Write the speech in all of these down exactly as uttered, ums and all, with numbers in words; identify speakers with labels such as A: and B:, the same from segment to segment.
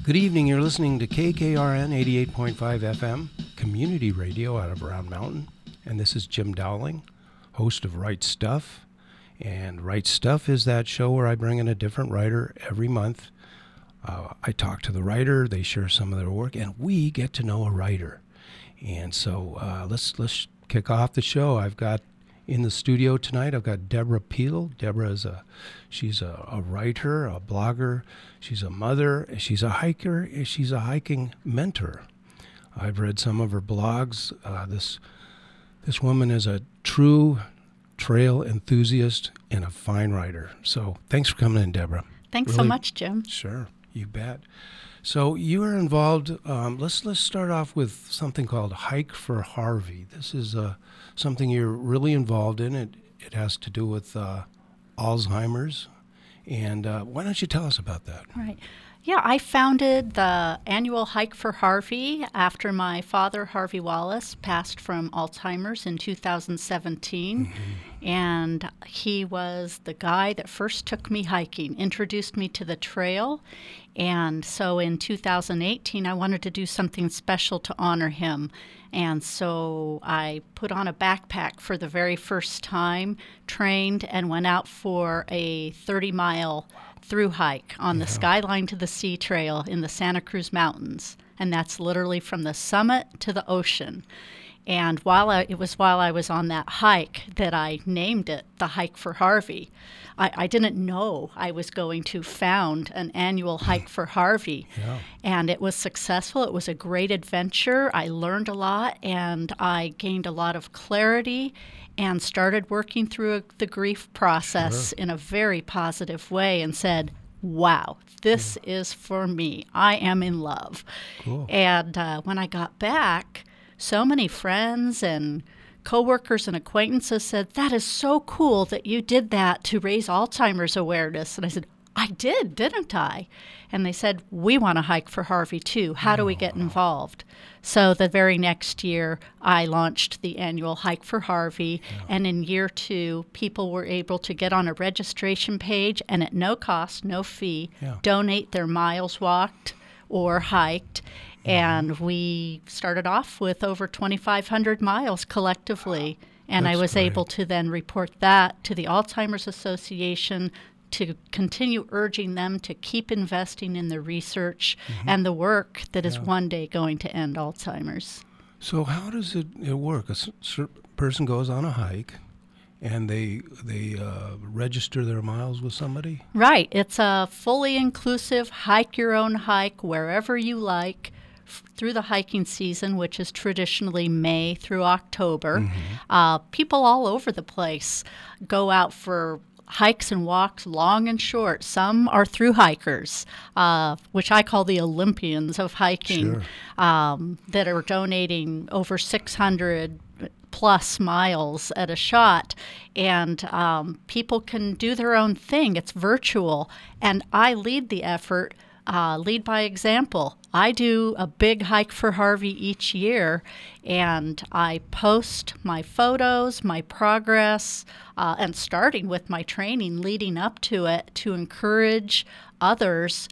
A: Good evening. You're listening to K K R N eighty-eight point five F M, community radio out of Round Mountain. And this is Jim Dowling, host of Right Stuff. And Right Stuff is that show where I bring in a different writer every month. Uh, I talk to the writer, they share some of their work, and we get to know a writer. And so uh, let's let's kick off the show. I've got in the studio tonight, I've got Deborah Peel. Deborah is a, she's a, a writer, a blogger. She's a mother. She's a hiker. She's a hiking mentor. I've read some of her blogs. Uh, this this woman is a true trail enthusiast and a fine writer. So thanks for coming in, Deborah.
B: Thanks
A: Really,
B: so much, Jim.
A: Sure, you bet. So you are involved. Um, let's let's start off with something called Hike for Harvey. This is uh, something you're really involved in. It it has to do with uh, Alzheimer's, and uh, why don't you tell us about that?
B: Right. Yeah, I founded the annual Hike for Harvey after my father, Harvey Wallace, passed from Alzheimer's in two thousand seventeen. Mm-hmm. And he was the guy that first took me hiking, introduced me to the trail. And so in two thousand eighteen, I wanted to do something special to honor him. And so I put on a backpack for the very first time, trained, and went out for a thirty-mile through hike on yeah. the Skyline to the Sea Trail in the Santa Cruz Mountains. And that's literally from the summit to the ocean. And while I, it was while I was on that hike that I named it the Hike for Harvey. I, I didn't know I was going to found an annual Hike for Harvey. Yeah. And it was successful. It was a great adventure. I learned a lot, and I gained a lot of clarity and started working through a, the grief process sure. in a very positive way and said, wow, this yeah. is for me. I am in love. Cool. And uh, when I got back, so many friends and coworkers and acquaintances said, that is so cool that you did that to raise Alzheimer's awareness. And I said, I did, didn't I? And they said, we want to hike for Harvey too. How do we get involved? So the very next year, I launched the annual Hike for Harvey. Yeah. And in year two, people were able to get on a registration page and at no cost, no fee, yeah. donate their miles walked or hiked. And we started off with over twenty-five hundred miles collectively. And That's I was great. able to then report that to the Alzheimer's Association to continue urging them to keep investing in the research mm-hmm. and the work that yeah. is one day going to end Alzheimer's.
A: So how does it, it work? A certain person goes on a hike and they they uh, register their miles with somebody?
B: Right. It's a fully inclusive hike your own hike wherever you like through the hiking season, which is traditionally May through October. Mm-hmm. Uh, people all over the place go out for hikes and walks, long and short. Some are through hikers, uh, which I call the Olympians of hiking, sure. um, that are donating over six hundred plus miles at a shot. And um, people can do their own thing. It's virtual. And I lead the effort. Uh, lead by example. I do a big Hike for Harvey each year, and I post my photos, my progress, uh, and starting with my training leading up to it to encourage others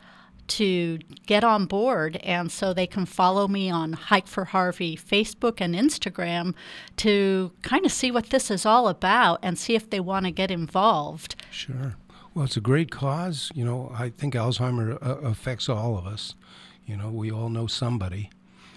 B: to get on board, and so they can follow me on Hike for Harvey Facebook and Instagram to kind of see what this is all about and see if they want to get involved.
A: Sure. Well, it's a great cause. You know, I think Alzheimer's uh, affects all of us. You know, we all know somebody.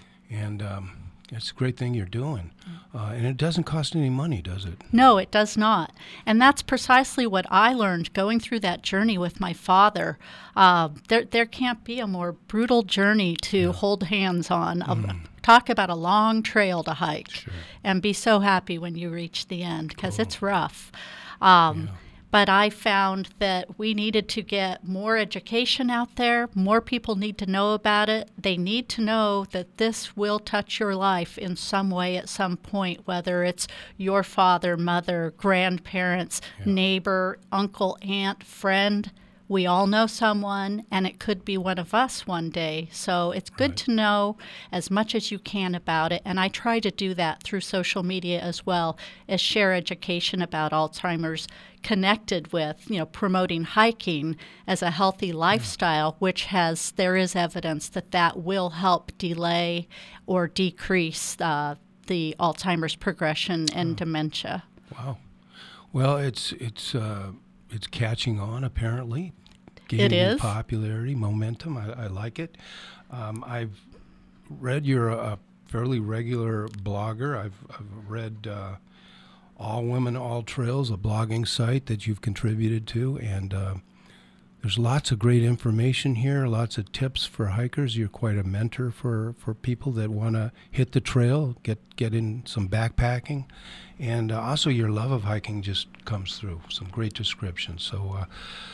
A: And um, it's a great thing you're doing. Uh, and it doesn't cost any money, does it?
B: No, it does not. And that's precisely what I learned going through that journey with my father. Uh, there, there can't be a more brutal journey to yeah. hold hands on. Mm. Um, talk about a long trail to hike. Sure. And be so happy when you reach the end, because cool. it's rough. Um, yeah. But I found that we needed to get more education out there. More people need to know about it. They need to know that this will touch your life in some way at some point, whether it's your father, mother, grandparents, yeah. neighbor, uncle, aunt, friend. we all know someone, and it could be one of us one day. So it's good
A: Right.
B: to know as much as you can about it, and I try to do that through social media as well as share education about Alzheimer's, connected with, you know, promoting hiking as a healthy lifestyle, which has, there is evidence that that will help delay or decrease uh, the Alzheimer's progression and dementia.
A: Wow. Well, it's it's uh, it's catching on apparently,
B: It
A: gaining
B: is.
A: popularity, momentum. I, I like it. Um, I've read you're a fairly regular blogger. I've, I've read uh, All Women, All Trails, a blogging site that you've contributed to, and uh, there's lots of great information here, lots of tips for hikers. You're quite a mentor for, for people that want to hit the trail, get get in some backpacking, and uh, also your love of hiking just comes through. Some great descriptions. So, uh,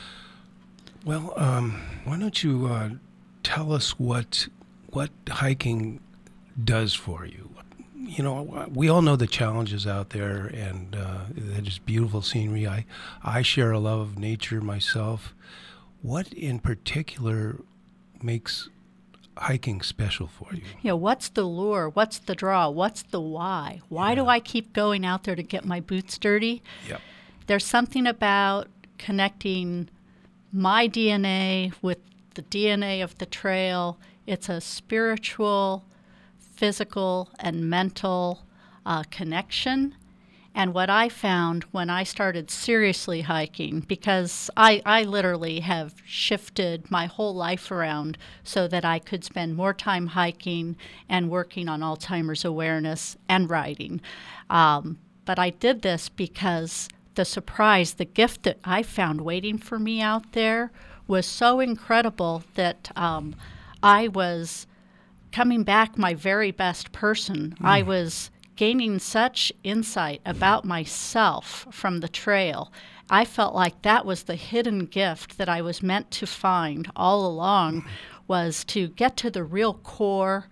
A: well, um, why don't you uh, tell us what what hiking does for you? You know, we all know the challenges out there, and uh, there's beautiful scenery. I I share a love of nature myself. What in particular makes hiking special for you?
B: You know, what's the lure? What's the draw? What's the why? Why do
A: Yeah.
B: I keep going out there to get my boots dirty?
A: Yep.
B: There's something about connecting my D N A with the D N A of the trail. It's a spiritual, physical, and mental uh, connection. And what I found when I started seriously hiking, because I, I literally have shifted my whole life around so that I could spend more time hiking and working on Alzheimer's awareness and writing. Um, but I did this because the surprise, the gift that I found waiting for me out there was so incredible that um, I was coming back my very best person. I was gaining such insight about myself from the trail. I felt like that was the hidden gift that I was meant to find all along, was to get to the real core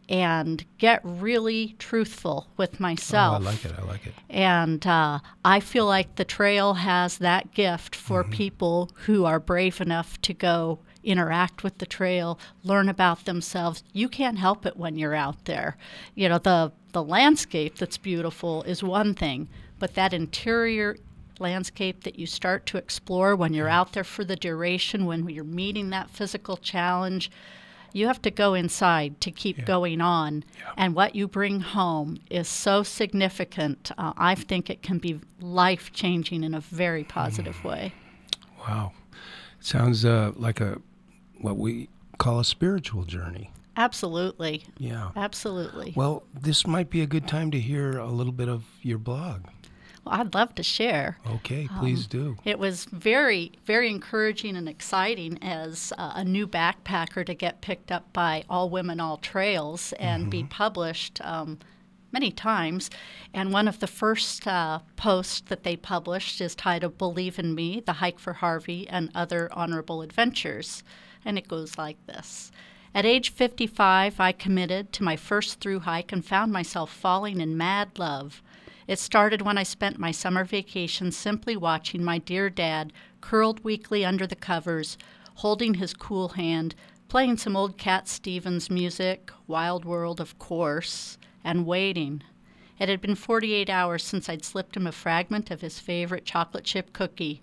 B: and get really truthful with myself.
A: Oh, I like it. I like it.
B: And uh, I feel like the trail has that gift for people who are brave enough to go interact with the trail, learn about themselves. You can't help it when you're out there. You know, the, the landscape that's beautiful is one thing, but that interior landscape that you start to explore when you're out there for the duration, when you're meeting that physical challenge, you have to go inside to keep
A: Yeah.
B: going on.
A: Yeah.
B: And what you bring home is so significant. Uh, I think it can be life-changing in a very positive way.
A: Wow. Sounds uh, like a what we call a spiritual journey.
B: Absolutely.
A: Yeah.
B: Absolutely.
A: Well, this might be a good time to hear a little bit of your blog.
B: Well, I'd love to share.
A: Okay, please do.
B: It was very, very encouraging and exciting as uh, a new backpacker to get picked up by All Women, All Trails and be published um, many times. And one of the first uh, posts that they published is titled Believe in Me, The Hike for Harvey and Other Honorable Adventures. And it goes like this. At age fifty-five, I committed to my first through hike and found myself falling in mad love. It started when I spent my summer vacation simply watching my dear dad curled weakly under the covers, holding his cool hand, playing some old Cat Stevens music, Wild World of course, and waiting. It had been forty-eight hours since I'd slipped him a fragment of his favorite chocolate chip cookie.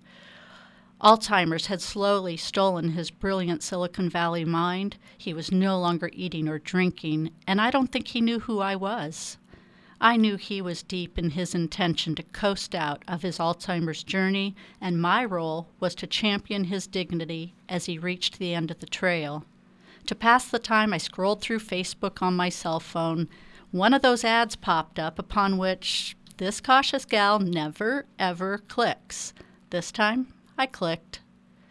B: Alzheimer's had slowly stolen his brilliant Silicon Valley mind. He was no longer eating or drinking, and I don't think he knew who I was. I knew he was deep in his intention to coast out of his Alzheimer's journey, and my role was to champion his dignity as he reached the end of the trail. To pass the time, I scrolled through Facebook on my cell phone. One of those ads popped up upon which this cautious gal never, ever clicks. This time, I clicked.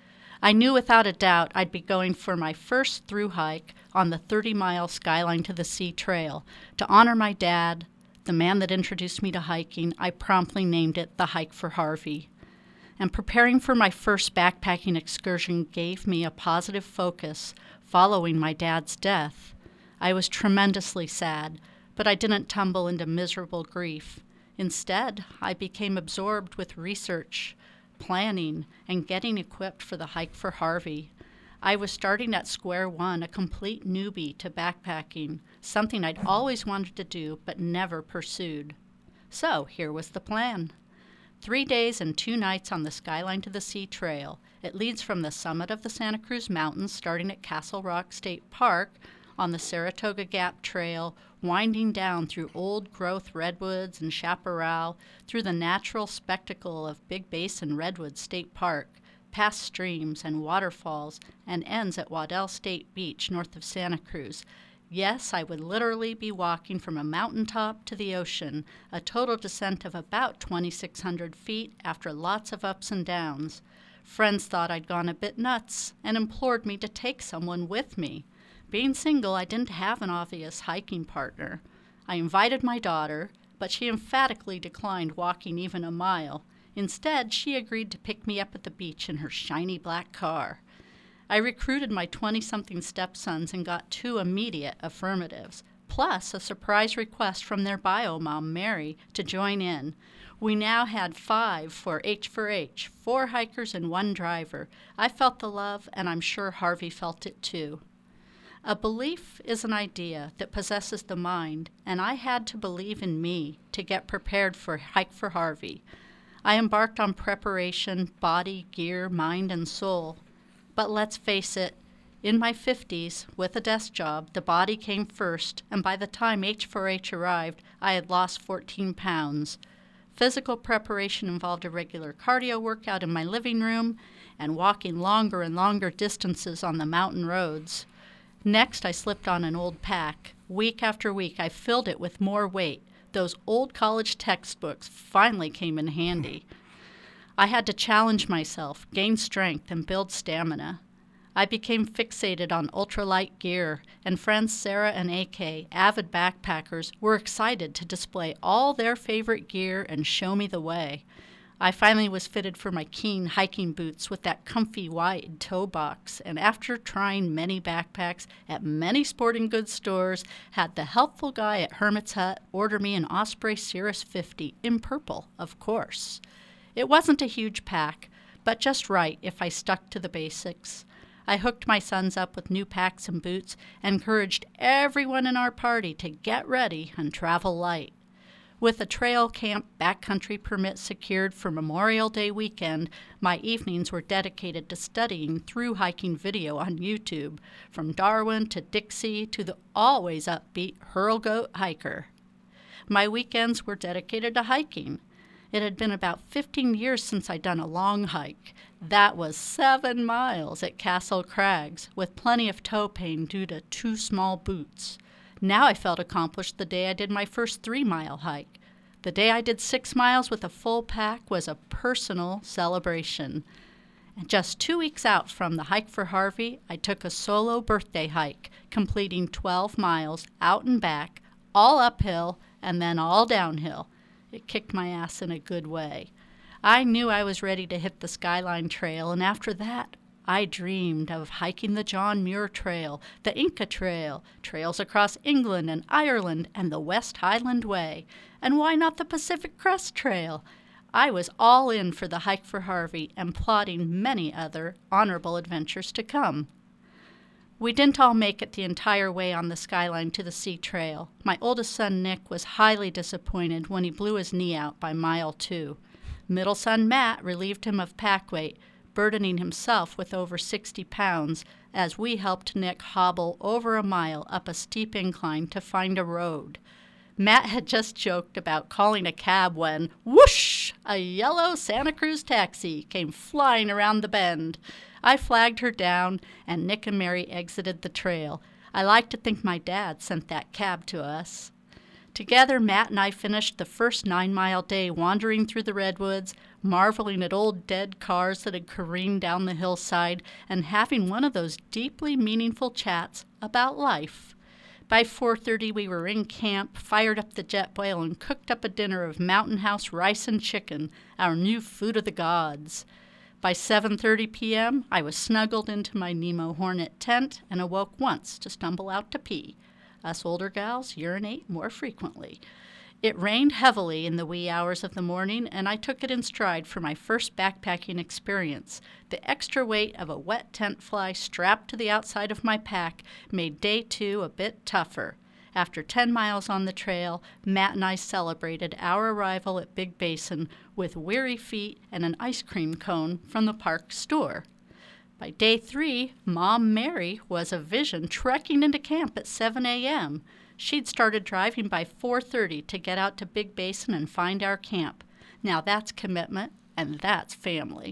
B: I knew without a doubt I'd be going for my first through hike on the thirty-mile Skyline to the Sea Trail. To honor my dad, the man that introduced me to hiking, I promptly named it the Hike for Harvey. And preparing for my first backpacking excursion gave me a positive focus following my dad's death. I was tremendously sad, but I didn't tumble into miserable grief. Instead, I became absorbed with research, planning, and getting equipped for the hike for Harvey. I was starting at square one, a complete newbie to backpacking, something I'd always wanted to do but never pursued. So here was the plan. Three days and two nights on the Skyline to the Sea Trail. It leads from the summit of the Santa Cruz Mountains, starting at Castle Rock State Park, on the Saratoga Gap Trail, winding down through old-growth redwoods and chaparral, through the natural spectacle of Big Basin Redwood State Park, past streams and waterfalls, and ends at Waddell State Beach north of Santa Cruz. Yes, I would literally be walking from a mountaintop to the ocean, a total descent of about twenty-six hundred feet after lots of ups and downs. Friends thought I'd gone a bit nuts and implored me to take someone with me. Being single, I didn't have an obvious hiking partner. I invited my daughter, but she emphatically declined walking even a mile. Instead, she agreed to pick me up at the beach in her shiny black car. I recruited my twenty-something stepsons and got two immediate affirmatives, plus a surprise request from their bio mom, Mary, to join in. We now had five for H four H, four hikers and one driver. I felt the love, and I'm sure Harvey felt it too. A belief is an idea that possesses the mind, and I had to believe in me to get prepared for Hike for Harvey. I embarked on preparation, body, gear, mind, and soul. But let's face it, in my fifties, with a desk job, the body came first, and by the time H four H arrived, I had lost fourteen pounds. Physical preparation involved a regular cardio workout in my living room and walking longer and longer distances on the mountain roads. Next, I slipped on an old pack. Week after week, I filled it with more weight. Those old college textbooks finally came in handy. I had to challenge myself, gain strength, and build stamina. I became fixated on ultralight gear, and friends Sarah and A K, avid backpackers, were excited to display all their favorite gear and show me the way. I finally was fitted for my Keen hiking boots with that comfy wide toe box, and after trying many backpacks at many sporting goods stores, had the helpful guy at Hermit's Hut order me an Osprey Cirrus fifty, in purple, of course. It wasn't a huge pack, but just right if I stuck to the basics. I hooked my sons up with new packs and boots and encouraged everyone in our party to get ready and travel light. With a trail camp backcountry permit secured for Memorial Day weekend, my evenings were dedicated to studying through hiking video on YouTube, from Darwin to Dixie to the always upbeat Hurl Goat hiker. My weekends were dedicated to hiking. It had been about fifteen years since I'd done a long hike. That was seven miles at Castle Crags, with plenty of toe pain due to two small boots. Now I felt accomplished the day I did my first three-mile hike. The day I did six miles with a full pack was a personal celebration. And just two weeks out from the Hike for Harvey, I took a solo birthday hike, completing twelve miles out and back, all uphill and then all downhill. It kicked my ass in a good way. I knew I was ready to hit the Skyline Trail, and after that, I dreamed of hiking the John Muir Trail, the Inca Trail, trails across England and Ireland, and the West Highland Way. And why not the Pacific Crest Trail? I was all in for the Hike for Harvey and plotting many other honorable adventures to come. We didn't all make it the entire way on the Skyline to the Sea Trail. My oldest son, Nick, was highly disappointed when he blew his knee out by mile two. Middle son, Matt, relieved him of pack weight, burdening himself with over sixty pounds, as we helped Nick hobble over a mile up a steep incline to find a road. Matt had just joked about calling a cab when, whoosh, a yellow Santa Cruz taxi came flying around the bend. I flagged her down, and Nick and Mary exited the trail. I like to think my dad sent that cab to us. Together, Matt and I finished the first nine-mile day wandering through the redwoods, marveling at old dead cars that had careened down the hillside, and having one of those deeply meaningful chats about life. By four thirty, we were in camp, fired up the jet boil, and cooked up a dinner of Mountain House rice and chicken, our new food of the gods. By seven thirty p.m., I was snuggled into my Nemo Hornet tent and awoke once to stumble out to pee. Us older gals urinate more frequently. It rained heavily in the wee hours of the morning, and I took it in stride for my first backpacking experience. The extra weight of a wet tent fly strapped to the outside of my pack made day two a bit tougher. After ten miles on the trail, Matt and I celebrated our arrival at Big Basin with weary feet and an ice cream cone from the park store. By day three, Mom Mary was a vision trekking into camp at seven a.m. She'd started driving by four thirty to get out to Big Basin and find our camp. Now that's commitment, and that's family.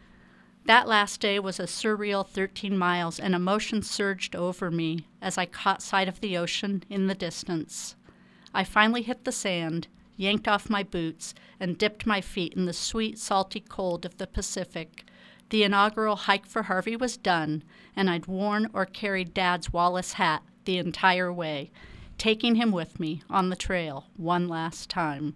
B: That last day was a surreal thirteen miles, and emotion surged over me as I caught sight of the ocean in the distance. I finally hit the sand, yanked off my boots, and dipped my feet in the sweet, salty cold of the Pacific. The inaugural hike for Harvey was done, and I'd worn or carried Dad's Wallace hat the entire way, taking him with me on the trail one last time.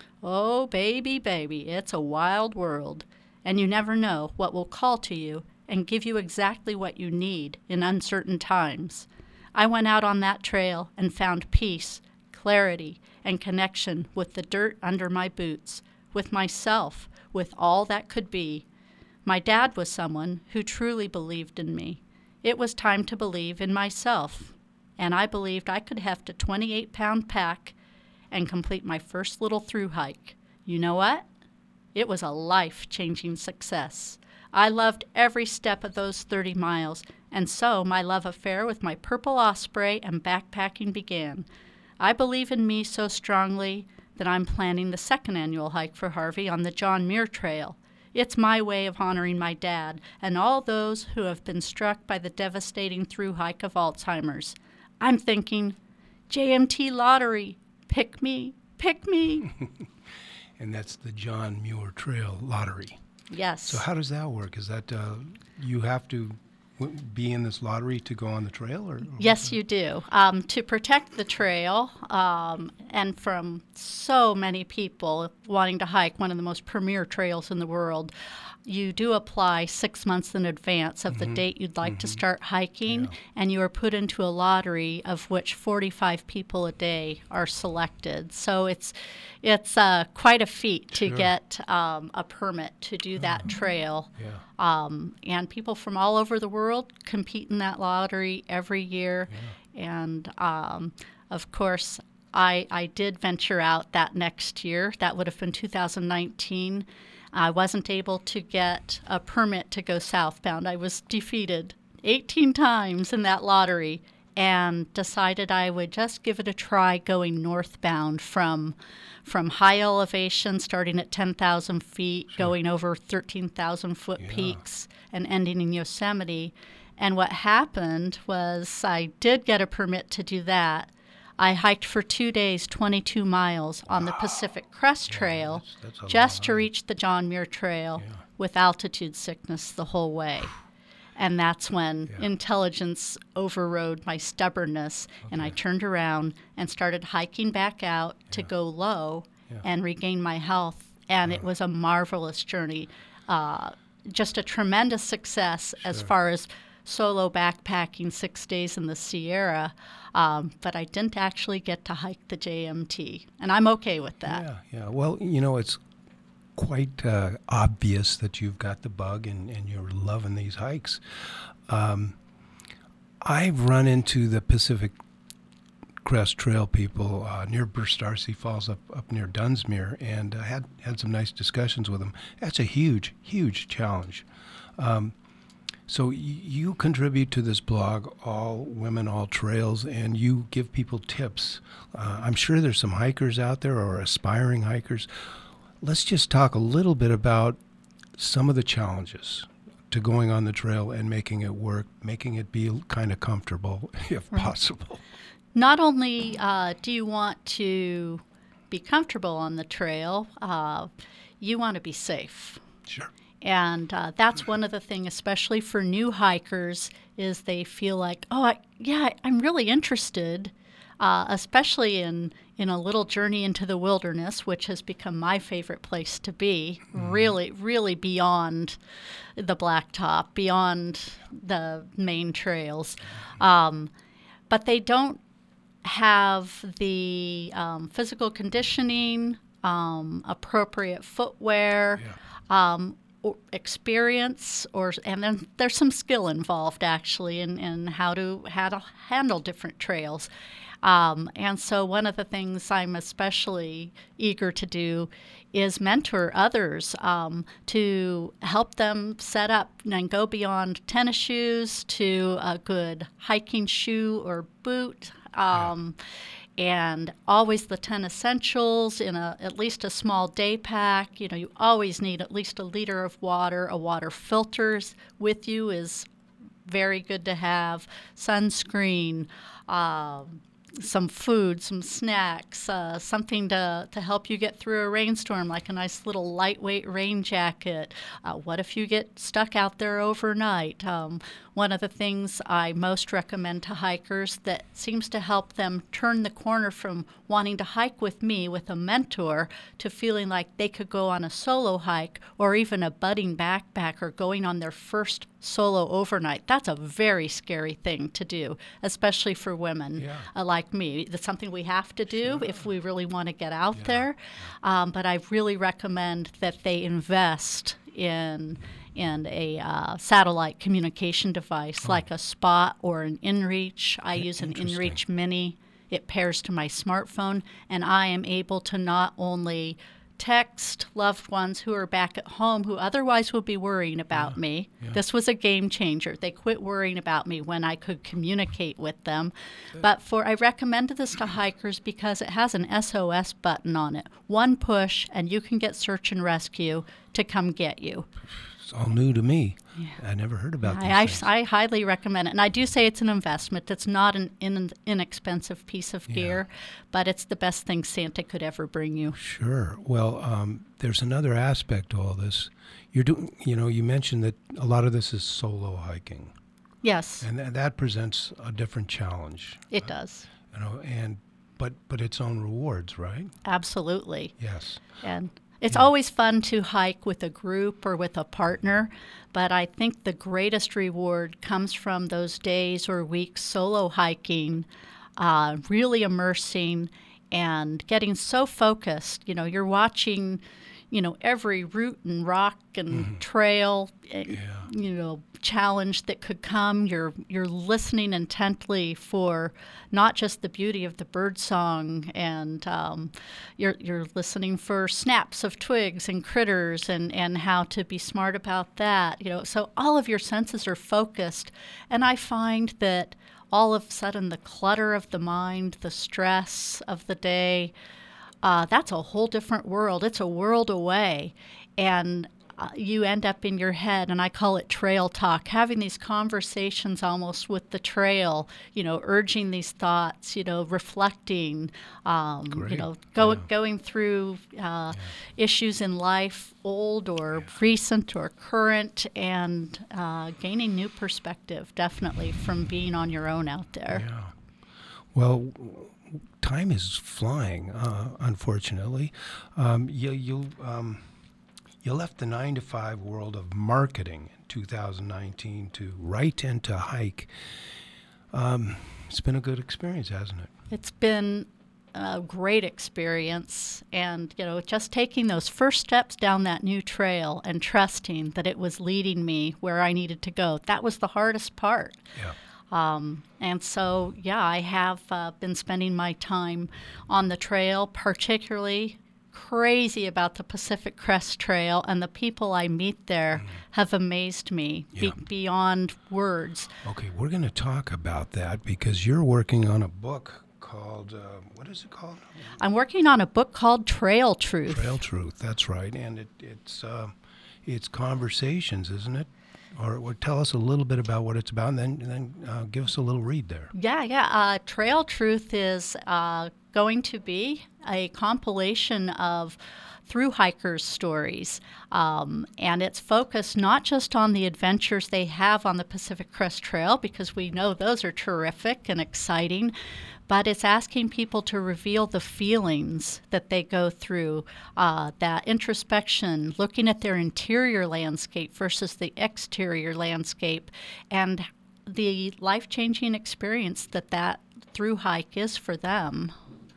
B: Oh, baby, baby, it's a wild world, and you never know what will call to you and give you exactly what you need in uncertain times. I went out on that trail and found peace, clarity, and connection with the dirt under my boots, with myself, with all that could be. My dad was someone who truly believed in me. It was time to believe in myself. And I believed I could heft a twenty-eight pound pack and complete my first little through hike. You know what? It was a life-changing success. I loved every step of those thirty miles, and so my love affair with my Purple Osprey and backpacking began. I believe in me so strongly that I'm planning the second annual hike for Harvey on the John Muir Trail. It's my way of honoring my dad and all those who have been struck by the devastating through hike of Alzheimer's. I'm thinking, J M T lottery, pick me, pick me.
A: And that's the John Muir Trail lottery.
B: Yes.
A: So how does that work? Is that uh, you have to w- be in this lottery to go on the trail? Or, or
B: yes, you do. Um, to protect the trail, um, and from so many people wanting to hike one of the most premier trails in the world, you do apply six months in advance of
A: Mhm.
B: the date you'd like
A: Mhm.
B: to start hiking,
A: Yeah.
B: and you are put into a lottery of which forty-five people a day are selected. So it's it's uh, quite a feat to
A: Sure.
B: get um, a permit to do that trail.
A: Yeah.
B: Um, and people from all over the world compete in that lottery every year.
A: Yeah.
B: And um, of course, I, I did venture out that next year. That would have been two thousand nineteen. I wasn't able to get a permit to go southbound. I was defeated eighteen times in that lottery and decided I would just give it a try going northbound from from high elevation, starting at ten thousand feet,
A: Sure.
B: going over thirteen thousand foot
A: Yeah.
B: peaks, and ending in Yosemite. And what happened was I did get a permit to do that. I hiked for two days, twenty-two miles on the Pacific Crest
A: Yeah,
B: Trail,
A: that's- that's a
B: just
A: lot.
B: to reach the John Muir Trail
A: Yeah.
B: with altitude sickness the whole way. And that's when
A: Yeah.
B: intelligence overrode my stubbornness, and I
A: Okay.
B: turned around and started hiking back out to
A: Yeah.
B: go low
A: Yeah.
B: and regain my health. And it
A: Uh.
B: was a marvelous journey, uh, just a tremendous success as
A: Sure.
B: far as solo backpacking six days in the Sierra. Um, but I didn't actually get to hike the J M T, and I'm okay with that.
A: Yeah, yeah. Well, you know, it's quite uh, obvious that you've got the bug and, and you're loving these hikes. Um, I've run into the Pacific Crest Trail people uh, near Burstarcy Falls up, up near Dunsmuir, and uh, had, had some nice discussions with them. That's a huge, huge challenge. Um, So y- you contribute to this blog, All Women, All Trails, and you give people tips. Uh, I'm sure there's some hikers out there or aspiring hikers. Let's just talk a little bit about some of the challenges to going on the trail and making it work, making it be kind of comfortable if
B: Right.
A: possible.
B: Not only uh, do you want to be comfortable on the trail, uh, you want to be safe.
A: Sure.
B: And uh, that's one of the things, especially for new hikers, is they feel like, oh, I, yeah, I'm really interested, uh, especially in, in a little journey into the wilderness, which has become my favorite place to be,
A: Mm.
B: really, really beyond the blacktop, beyond the main trails. Um, but they don't have the um, physical conditioning, um, appropriate footwear,
A: Yeah.
B: um, or experience, or and then there's some skill involved actually in, in how to how to handle different trails. Um, and so one of the things I'm especially eager to do is mentor others um, to help them set up and go beyond tennis shoes to a good hiking shoe or boot. Um, yeah. And always the ten essentials in a at least a small day pack. You know, you always need at least a liter of water. A water filter with you is very good to have. Sunscreen, um, some food, some snacks, uh, something to, to help you get through a rainstorm, like a nice little lightweight rain jacket. Uh, what if you get stuck out there overnight? Um, one of the things I most recommend to hikers that seems to help them turn the corner from wanting to hike with me, with a mentor, to feeling like they could go on a solo hike or even a budding backpacker going on their first solo overnight. That's a very scary thing to do, especially for women
A: yeah.
B: uh, like me. That's something we have to do
A: Sure.
B: if we really want to get out
A: yeah.
B: there. Um, but I really recommend that they invest in in a uh, satellite communication device oh. like a Spot or an InReach. I use an InReach Mini. It pairs to my smartphone, and I am able to not only text loved ones who are back at home who otherwise would be worrying about
A: yeah,
B: me.
A: Yeah.
B: This was a game changer. They quit worrying about me when I could communicate with them. Good. But for I recommended this to hikers because it has an S O S button on it. One push and you can get search and rescue to come get you.
A: It's all new to me.
B: Yeah.
A: I never heard about
B: I,
A: these
B: I, I highly recommend it. And I do say it's an investment. It's not an in, inexpensive piece of gear, yeah. but it's the best thing Santa could ever bring you.
A: Sure. Well, um, there's another aspect to all this. You're doing, you know, you mentioned that a lot of this is solo hiking.
B: Yes.
A: And th- that presents a different challenge.
B: It
A: uh,
B: does.
A: You know, and but but its own rewards, right?
B: Absolutely.
A: Yes.
B: And it's
A: yeah.
B: always fun to hike with a group or with a partner, but I think the greatest reward comes from those days or weeks solo hiking, uh, really immersing and getting so focused. You know, you're watching, you know, every route and rock and mm-hmm. trail,
A: yeah.
B: you know, challenge that could come. You're you're listening intently for not just the beauty of the bird song, and um, you're you're listening for snaps of twigs and critters, and, and how to be smart about that. You know, so all of your senses are focused, and I find that all of a sudden the clutter of the mind, the stress of the day, uh, that's a whole different world. It's a world away, and Uh, you end up in your head, and I call it trail talk, having these conversations almost with the trail, you know, urging these thoughts, you know, reflecting, um, you know, go,
A: yeah.
B: going through uh,
A: yeah.
B: issues in life, old or
A: yeah.
B: recent or current, and uh, gaining new perspective, definitely, from being on your own out there.
A: Yeah. Well, time is flying, uh, unfortunately. Um, you, you um, You left the nine to five world of marketing in two thousand nineteen to write and to hike. Um, it's been a good experience, hasn't it?
B: It's been a great experience, and you know, just taking those first steps down that new trail and trusting that it was leading me where I needed to go. That was the hardest part.
A: Yeah.
B: Um, and so, yeah, I have uh, been spending my time on the trail, particularly crazy about the Pacific Crest Trail, and the people I meet there mm. have amazed me
A: yeah.
B: be- beyond words.
A: Okay, we're going to talk about that because you're working on a book called, uh, what is it called?
B: I'm working on a book called Trail Truth.
A: Trail Truth, that's right. And it, it's uh, it's conversations, isn't it? Or, or tell us a little bit about what it's about, and then, and then uh, give us a little read there.
B: Yeah, yeah. Uh, Trail Truth is uh, going to be a compilation of through hikers' stories, um, and it's focused not just on the adventures they have on the Pacific Crest Trail, because we know those are terrific and exciting, but it's asking people to reveal the feelings that they go through, uh, that introspection, looking at their interior landscape versus the exterior landscape, and the life-changing experience that that through hike is for them.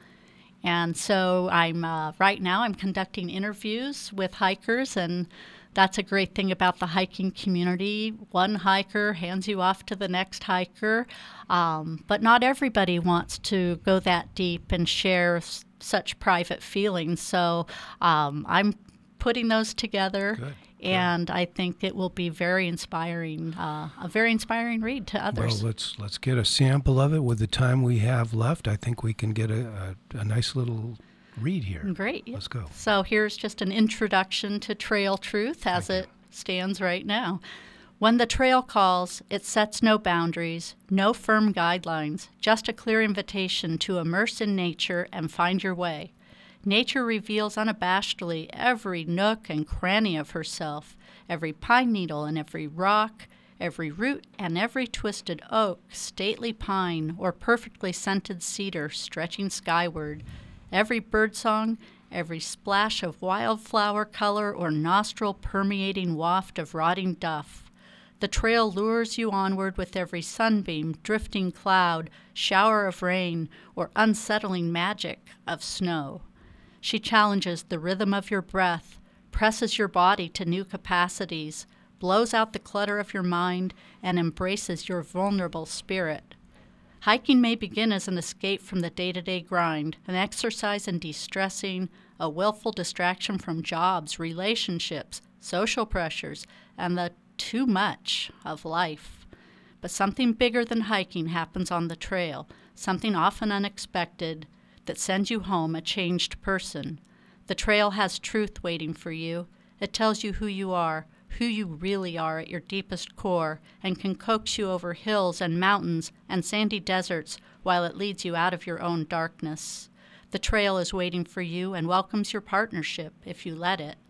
B: And so I'm uh, right now I'm conducting interviews with hikers, and that's a great thing about the hiking community. One hiker hands you off to the next hiker, um, but not everybody wants to go that deep and share s- such private feelings. So um, I'm putting those together.
A: Good.
B: And I think it will be very inspiring, uh, a very inspiring read to others.
A: Well, let's let's get a sample of it with the time we have left. I think we can get a, a, a nice little read here.
B: Great.
A: Let's go.
B: So here's just an introduction to Trail Truth as
A: Thank
B: it stands right now. When the trail calls, it sets no boundaries, no firm guidelines, just a clear invitation to immerse in nature and find your way. Nature reveals unabashedly every nook and cranny of herself, every pine needle and every rock, every root and every twisted oak, stately pine, or perfectly scented cedar stretching skyward, every birdsong, every splash of wildflower color or nostril-permeating waft of rotting duff. The trail lures you onward with every sunbeam, drifting cloud, shower of rain, or unsettling magic of snow. She challenges the rhythm of your breath, presses your body to new capacities, blows out the clutter of your mind, and embraces your vulnerable spirit. Hiking may begin as an escape from the day-to-day grind, an exercise in de-stressing, a willful distraction from jobs, relationships, social pressures, and the too much of life. But something bigger than hiking happens on the trail, something often unexpected, that sends you home a changed person. The trail has truth waiting for you. It tells you who you are, who you really are at your deepest core, and can coax you over hills and mountains and sandy deserts while it leads you out of your own darkness. The trail is waiting for you and welcomes your partnership if you let it.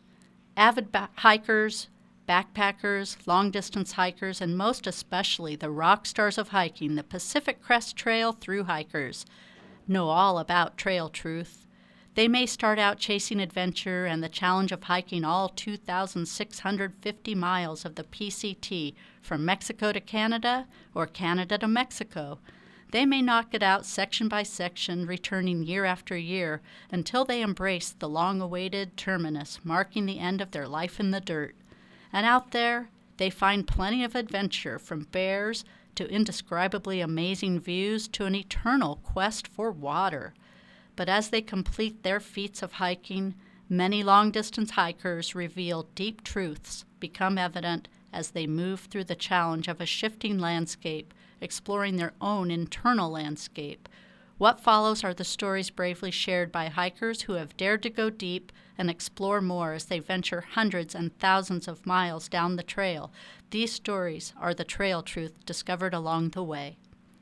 B: Avid ba- hikers, backpackers, long-distance hikers, and most especially the rock stars of hiking, the Pacific Crest Trail through hikers, know all about Trail Truth. They may start out chasing adventure and the challenge of hiking all two thousand six hundred fifty miles of the P C T from Mexico to Canada or Canada to Mexico. They may knock it out section by section, returning year after year until they embrace the long-awaited terminus, marking the end of their life in the dirt. And out there, they find plenty of adventure, from bears to indescribably amazing views to an eternal quest for water. But as they complete their feats of hiking, many long-distance hikers reveal deep truths become evident as they move through the challenge of a shifting landscape, exploring their own internal landscape. What follows are the stories bravely shared by hikers who have dared to go deep and explore more as they venture hundreds and thousands of miles down the trail. These stories are the trail truth discovered along the way.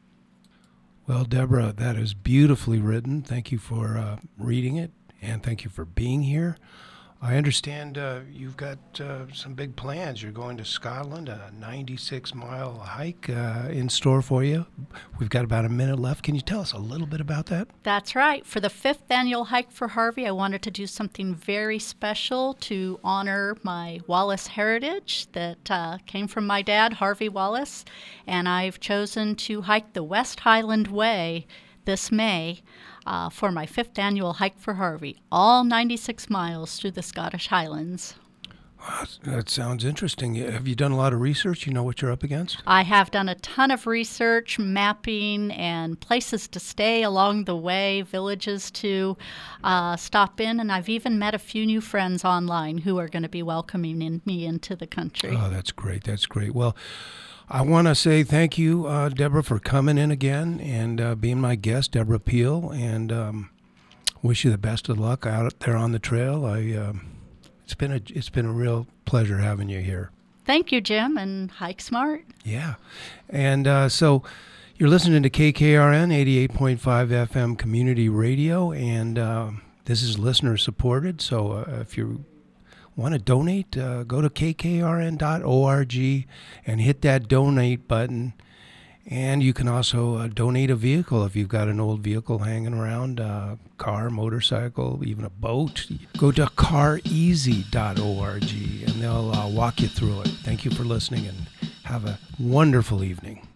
A: Well, Deborah, that is beautifully written. Thank you for uh, reading it, and thank you for being here. I understand uh, you've got uh, some big plans. You're going to Scotland, a ninety-six mile hike uh, in store for you. We've got about a minute left. Can you tell us a little bit about that?
B: That's right. For the fifth annual Hike for Harvey, I wanted to do something very special to honor my Wallace heritage that uh, came from my dad, Harvey Wallace, and I've chosen to hike the West Highland Way this May uh, for my fifth annual Hike for Harvey, all ninety-six miles through the Scottish Highlands.
A: Wow, that sounds interesting. Have you done a lot of research? You know what you're up against?
B: I have done a ton of research, mapping, and places to stay along the way, villages to uh, stop in, and I've even met a few new friends online who are going to be welcoming in, me into the country.
A: Oh, that's great. That's great. Well, I want to say thank you, uh, Deborah, for coming in again and uh, being my guest, Deborah Peel, and um, wish you the best of luck out there on the trail. I, uh, it's been a it's been a real pleasure having you here.
B: Thank you, Jim, and hike smart.
A: Yeah, and uh, so you're listening to K K R N eighty-eight point five F M Community Radio, and uh, this is listener supported. So uh, if you want to donate, uh, go to k k r n dot org and hit that donate button. And you can also uh, donate a vehicle if you've got an old vehicle hanging around, uh, car, motorcycle, even a boat. Go to car easy dot org and they'll uh, walk you through it. Thank you for listening and have a wonderful evening.